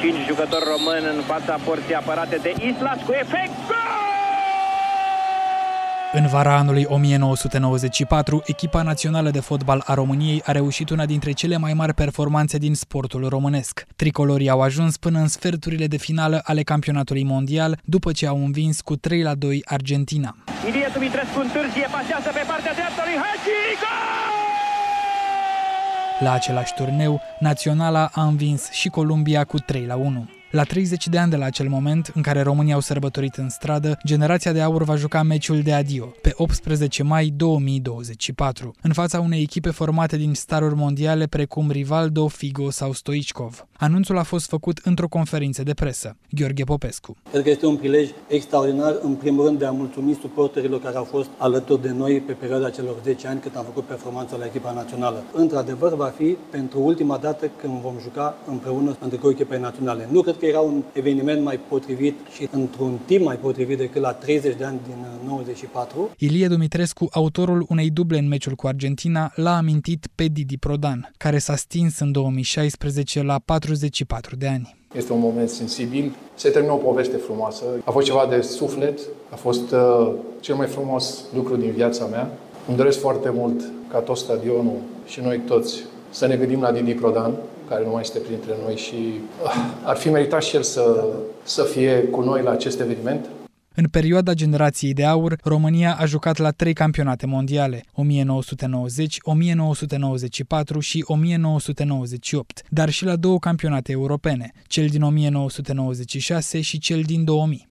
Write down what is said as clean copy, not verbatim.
5 jucători români în fața porții apărate de Islas cu efect. În vara anului 1994, echipa națională de fotbal a României a reușit una dintre cele mai mari performanțe din sportul românesc. Tricolorii au ajuns până în sferturile de finală ale campionatului mondial, după ce au învins cu 3-2 Argentina. Ilie Dumitrescu întârzie, pasează pe partea dreaptă lui Hagi. La același turneu, Naționala a învins și Columbia cu 3-1. La 30 de ani de la acel moment, în care românii au sărbătorit în stradă, generația de aur va juca meciul de adio, pe 18 mai 2024, în fața unei echipe formate din staruri mondiale precum Rivaldo, Figo sau Stoichkov. Anunțul a fost făcut într-o conferință de presă. Gheorghe Popescu. Cred că este un prilej extraordinar, în primul rând, de a mulțumi suporterilor care au fost alături de noi pe perioada celor 10 ani cât am făcut performanța la echipa națională. Într-adevăr, va fi pentru ultima dată când vom juca împreună între două echipe naționale. Nu cred că era un eveniment mai potrivit și într-un timp mai potrivit decât la 30 de ani din 94. Ilie Dumitrescu, autorul unei duble în meciul cu Argentina, l-a amintit pe Didi Prodan, care s-a stins în 2016 la 44 de ani. Este un moment sensibil, se termină o poveste frumoasă, a fost ceva de suflet, a fost cel mai frumos lucru din viața mea. Îmi doresc foarte mult ca tot stadionul și noi toți să ne gândim la Didi Prodan, care nu mai este printre noi și ar fi meritat și el să fie cu noi la acest eveniment. În perioada generației de aur, România a jucat la 3 campionate mondiale, 1990, 1994 și 1998, dar și la 2 campionate europene, cel din 1996 și cel din 2000.